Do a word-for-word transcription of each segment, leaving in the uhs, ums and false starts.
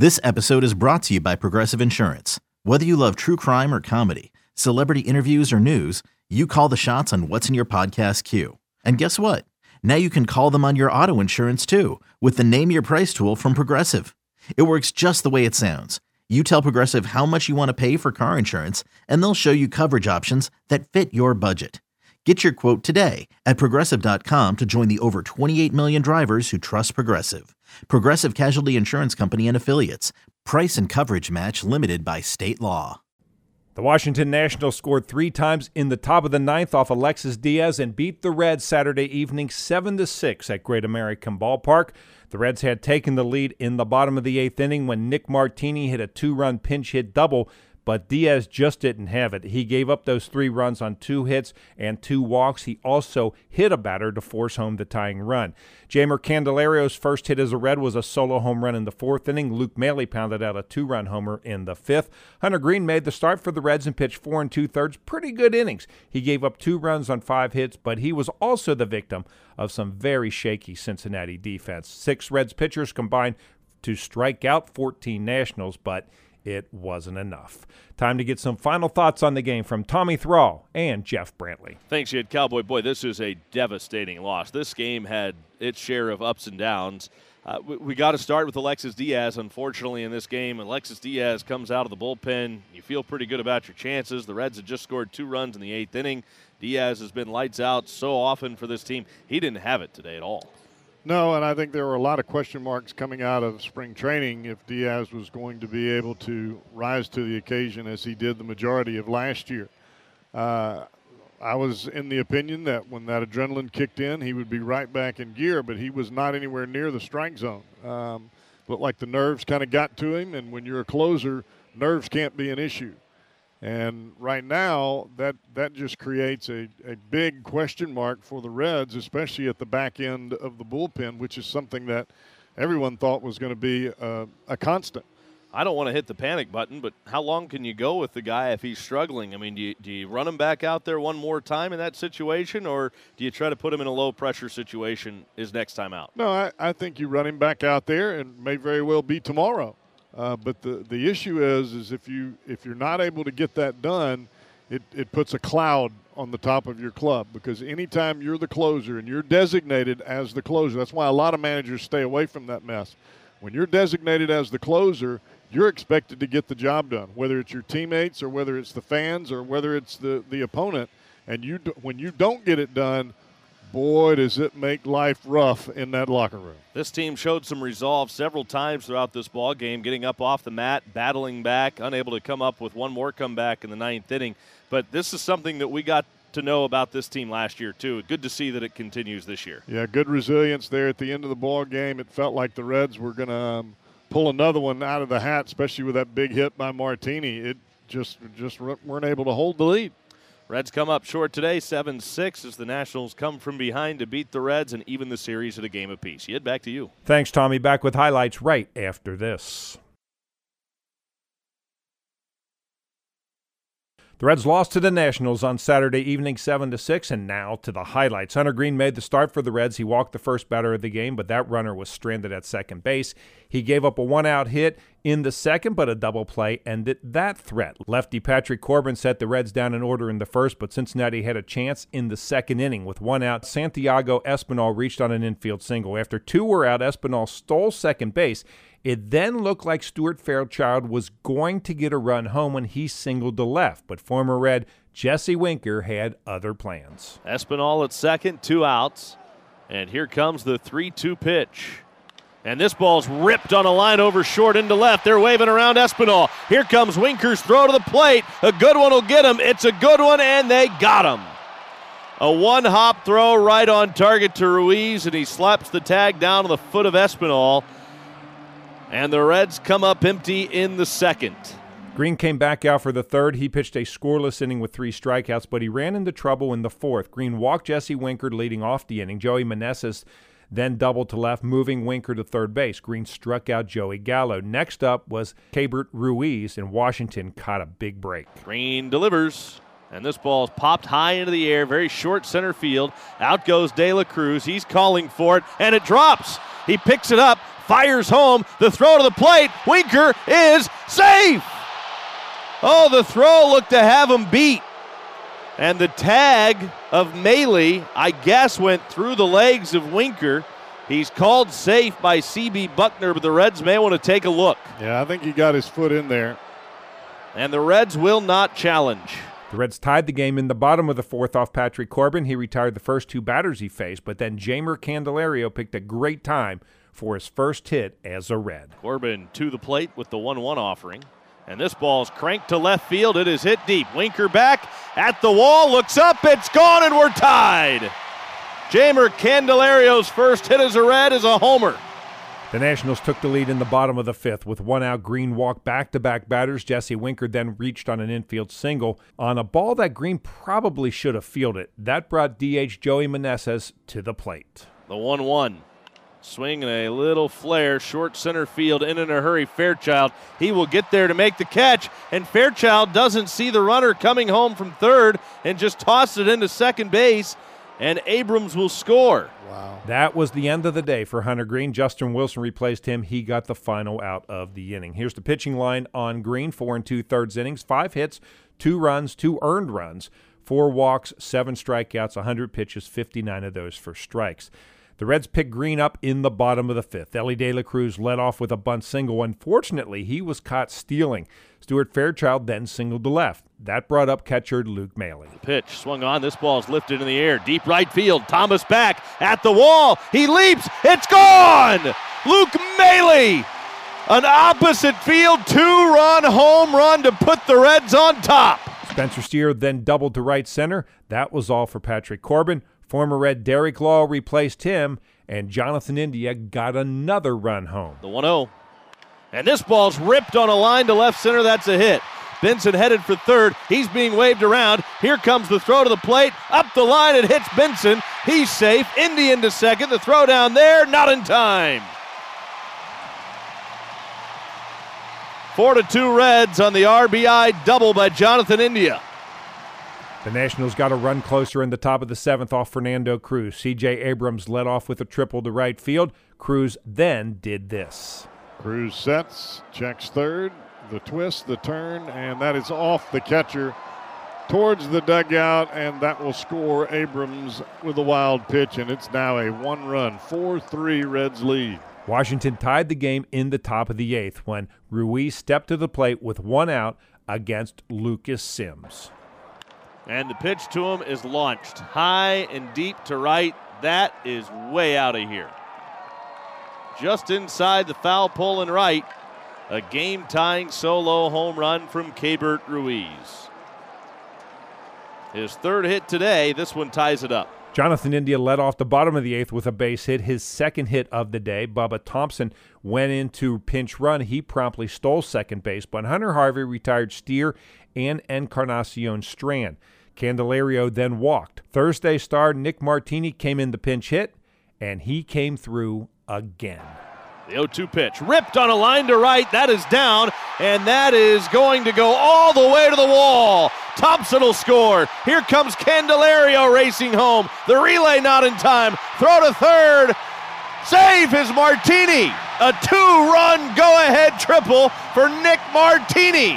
This episode is brought to you by Progressive Insurance. Whether you love true crime or comedy, celebrity interviews or news, you call the shots on what's in your podcast queue. And guess what? Now you can call them on your auto insurance too with the Name Your Price tool from Progressive. It works just the way it sounds. You tell Progressive how much you want to pay for car insurance, and they'll show you coverage options that fit your budget. Get your quote today at Progressive dot com to join the over twenty-eight million drivers who trust Progressive. Progressive Casualty Insurance Company and Affiliates. Price and coverage match limited by state law. The Washington Nationals scored three times in the top of the ninth off Alexis Diaz and beat the Reds Saturday evening seven to six at Great American Ballpark. The Reds had taken the lead in the bottom of the eighth inning when Nick Martini hit a two-run pinch hit double, but Diaz just didn't have it. He gave up those three runs on two hits and two walks. He also hit a batter to force home the tying run. Jeimer Candelario's first hit as a Red was a solo home run in the fourth inning. Luke Maile pounded out a two-run homer in the fifth. Hunter Greene made the start for the Reds and pitched four and two-thirds. Pretty good innings. He gave up two runs on five hits, but he was also the victim of some very shaky Cincinnati defense. Six Reds pitchers combined to strike out fourteen Nationals, but it wasn't enough. Time to get some final thoughts on the game from Tommy Thrall and Jeff Brantley. Thanks, Ed Cowboy. Boy, this is a devastating loss. This game had its share of ups and downs. Uh, we we got to start with Alexis Diaz, unfortunately, in this game. Alexis Diaz comes out of the bullpen. You feel pretty good about your chances. The Reds had just scored two runs in the eighth inning. Diaz has been lights out so often for this team. He didn't have it today at all. No, and I think there were a lot of question marks coming out of spring training if Diaz was going to be able to rise to the occasion as he did the majority of last year. Uh, I was in the opinion that when that adrenaline kicked in, he would be right back in gear, but he was not anywhere near the strike zone. Um, looked like the nerves kind of got to him, and when you're a closer, nerves can't be an issue. And right now, that, that just creates a, a big question mark for the Reds, especially at the back end of the bullpen, which is something that everyone thought was going to be a, a constant. I don't want to hit the panic button, but how long can you go with the guy if he's struggling? I mean, do you, do you run him back out there one more time in that situation, or do you try to put him in a low-pressure situation his next time out? No, I, I think you run him back out there, and may very well be tomorrow. Uh, but the, the issue is, is if you if you're not able to get that done, it, it puts a cloud on the top of your club, because anytime you're the closer and you're designated as the closer, that's why a lot of managers stay away from that mess. When you're designated as the closer, you're expected to get the job done, whether it's your teammates or whether it's the fans or whether it's the, the opponent. And you do, when you don't get it done, boy, does it make life rough in that locker room. This team showed some resolve several times throughout this ball game, getting up off the mat, battling back, unable to come up with one more comeback in the ninth inning. But this is something that we got to know about this team last year, too. Good to see that it continues this year. Yeah, good resilience there at the end of the ball game. It felt like the Reds were going to um, pull another one out of the hat, especially with that big hit by Martini. It just, just weren't able to hold the lead. Reds come up short today, seven six, as the Nationals come from behind to beat the Reds and even the series at a game apiece. Yed, back to you. Thanks, Tommy. Back with highlights right after this. The Reds lost to the Nationals on Saturday evening seven to six, and now to the highlights. Hunter Greene made the start for the Reds. He walked the first batter of the game, but that runner was stranded at second base. He gave up a one-out hit in the second, but a double play ended that threat. Lefty Patrick Corbin set the Reds down in order in the first, but Cincinnati had a chance in the second inning. With one out, Santiago Espinal reached on an infield single. After two were out, Espinal stole second base. It then looked like Stuart Fairchild was going to get a run home when he singled to left, but former Red Jesse Winker had other plans. Espinal at second, two outs, and here comes the three two pitch. And this ball's ripped on a line over short into left. They're waving around Espinal. Here comes Winker's throw to the plate. A good one will get him. It's a good one, and they got him. A one-hop throw right on target to Ruiz, and he slaps the tag down on the foot of Espinal. And the Reds come up empty in the second. Greene came back out for the third. He pitched a scoreless inning with three strikeouts, but he ran into trouble in the fourth. Greene walked Jesse Winker leading off the inning. Joey Meneses then doubled to left, moving Winker to third base. Greene struck out Joey Gallo. Next up was Keibert Ruiz, and Washington caught a big break. Greene delivers, and this ball is popped high into the air, very short center field. Out goes De La Cruz. He's calling for it, and it drops. He picks it up, fires home. The throw to the plate. Winker is safe. Oh, the throw looked to have him beat. And the tag of Maile, I guess, went through the legs of Winker. He's called safe by C B Buckner, but the Reds may want to take a look. Yeah, I think he got his foot in there. And the Reds will not challenge. The Reds tied the game in the bottom of the fourth off Patrick Corbin. He retired the first two batters he faced, but then Jeimer Candelario picked a great time for his first hit as a Red. Corbin to the plate with the one one offering. And this ball's cranked to left field. It is hit deep. Winker back at the wall, looks up, it's gone, and we're tied. Jeimer Candelario's first hit as a Red is a homer. The Nationals took the lead in the bottom of the fifth. With one out, Green walked back-to-back batters. Jesse Winker then reached on an infield single on a ball that Green probably should have fielded. That brought D H Joey Meneses to the plate. The one one. Swing and a little flare, short center field, in in a hurry, Fairchild. He will get there to make the catch, and Fairchild doesn't see the runner coming home from third and just tossed it into second base, and Abrams will score. Wow. That was the end of the day for Hunter Green. Justin Wilson replaced him. He got the final out of the inning. Here's the pitching line on Green. Four and two-thirds innings, five hits, two runs, two earned runs, four walks, seven strikeouts, one hundred pitches, fifty-nine of those for strikes. The Reds picked Green up in the bottom of the fifth. Elly De La Cruz led off with a bunt single. Unfortunately, he was caught stealing. Stuart Fairchild then singled to left. That brought up catcher Luke Maile. Pitch swung on. This ball is lifted in the air. Deep right field. Thomas back at the wall. He leaps. It's gone! Luke Maile! An opposite field two-run home run to put the Reds on top. Spencer Steer then doubled to right center. That was all for Patrick Corbin. Former Red Derek Law replaced him, and Jonathan India got another run home. The one oh. And this ball's ripped on a line to left center. That's a hit. Benson headed for third. He's being waved around. Here comes the throw to the plate. Up the line, it hits Benson. He's safe. India into second. The throw down there, not in time. Four to two Reds on the R B I double by Jonathan India. The Nationals got a run closer in the top of the seventh off Fernando Cruz. C J Abrams led off with a triple to right field. Cruz then did this. Cruz sets, checks third, the twist, the turn, and that is off the catcher towards the dugout, and that will score Abrams with a wild pitch, and it's now a one-run, four three Reds lead. Washington tied the game in the top of the eighth when Ruiz stepped to the plate with one out against Lucas Sims. And the pitch to him is launched high and deep to right. That is way out of here. Just inside the foul pole and right. A game-tying solo home run from Keibert Ruiz. His third hit today. This one ties it up. Jonathan India led off the bottom of the eighth with a base hit, his second hit of the day. Bubba Thompson went into pinch run. He promptly stole second base, but Hunter Harvey retired Steer and Encarnacion Strand. Candelario then walked. Thursday star Nick Martini came in the pinch hit, and he came through again. The oh two pitch, ripped on a line to right. That is down, and that is going to go all the way to the wall. Thompson will score. Here comes Candelario racing home. The relay not in time. Throw to third. Save is Martini. A two-run go-ahead triple for Nick Martini.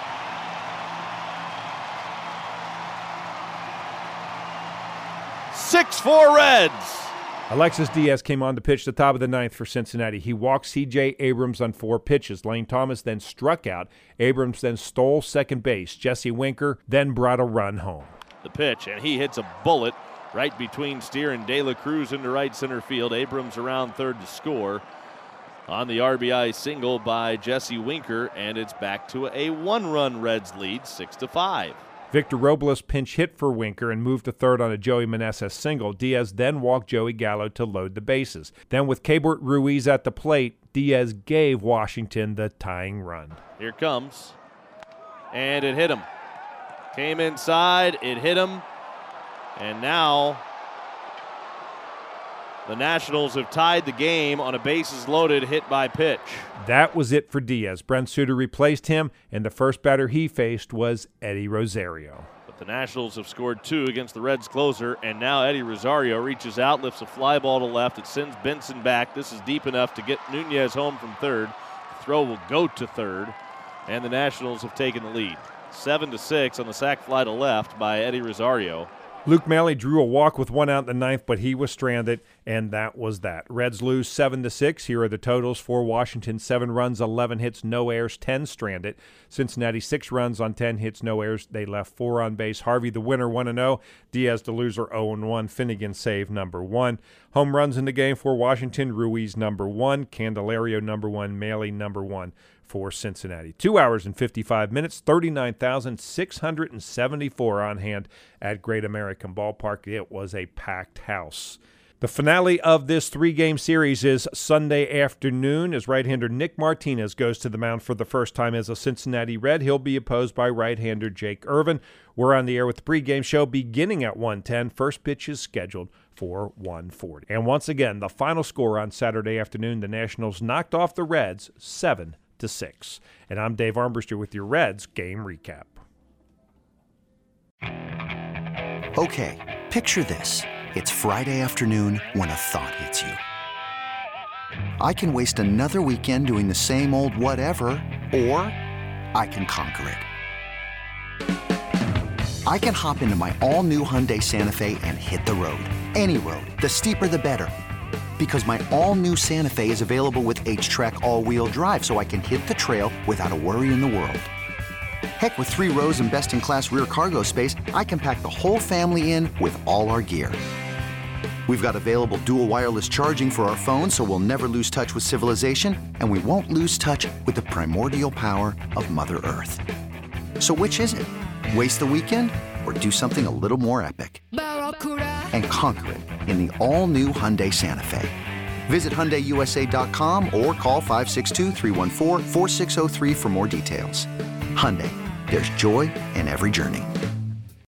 six four Reds. Alexis Diaz came on to pitch the top of the ninth for Cincinnati. He walked C J Abrams on four pitches. Lane Thomas then struck out. Abrams then stole second base. Jesse Winker then brought a run home. The pitch, and he hits a bullet right between Steer and De La Cruz into right center field. Abrams around third to score on the R B I single by Jesse Winker, and it's back to a one-run Reds lead, six to five. Victor Robles pinch hit for Winker and moved to third on a Joey Meneses single. Diaz then walked Joey Gallo to load the bases. Then with Keibert Ruiz at the plate, Diaz gave Washington the tying run. Here comes, and it hit him. Came inside, it hit him, and now the Nationals have tied the game on a bases-loaded hit by pitch. That was it for Diaz. Brent Suter replaced him, and the first batter he faced was Eddie Rosario. The But the Nationals have scored two against the Reds closer, and now Eddie Rosario reaches out, lifts a fly ball to left. It sends Benson back. This is deep enough to get Nunez home from third. The throw will go to third, and the Nationals have taken the lead. Seven to six on the sac fly to left by Eddie Rosario. Luke Malley drew a walk with one out in the ninth, but he was stranded, and that was that. Reds lose seven to six. Here are the totals for Washington: seven runs, eleven hits, no errors, ten stranded. Cincinnati, six runs on ten hits, no errors. They left four on base. Harvey, the winner, one and oh. Diaz, the loser, oh and one. Finnegan, save number one. Home runs in the game for Washington: Ruiz, number one. Candelario, number one. Malley, number one for Cincinnati. Two hours and fifty-five minutes, thirty-nine thousand six hundred seventy-four on hand at Great American Ballpark. It was a packed house. The finale of this three-game series is Sunday afternoon as right-hander Nick Martinez goes to the mound for the first time as a Cincinnati Red. He'll be opposed by right-hander Jake Irvin. We're on the air with the pregame show beginning at one ten. First pitch is scheduled for one forty. And once again, the final score on Saturday afternoon, the Nationals knocked off the Reds seven to six. And I'm Dave Armbruster with your Reds game recap. Okay, picture this. It's Friday afternoon when a thought hits you. I can waste another weekend doing the same old whatever, or I can conquer it. I can hop into my all-new Hyundai Santa Fe and hit the road. Any road. The steeper the better. Because my all-new Santa Fe is available with H-Track all-wheel drive, so I can hit the trail without a worry in the world. Heck, with three rows and best-in-class rear cargo space, I can pack the whole family in with all our gear. We've got available dual wireless charging for our phones, so we'll never lose touch with civilization, and we won't lose touch with the primordial power of Mother Earth. So which is it? Waste the weekend or do something a little more epic? And conquer it in the all-new Hyundai Santa Fe. Visit Hyundai U S A dot com or call five six two, three one four, four six zero three for more details. Hyundai, there's joy in every journey.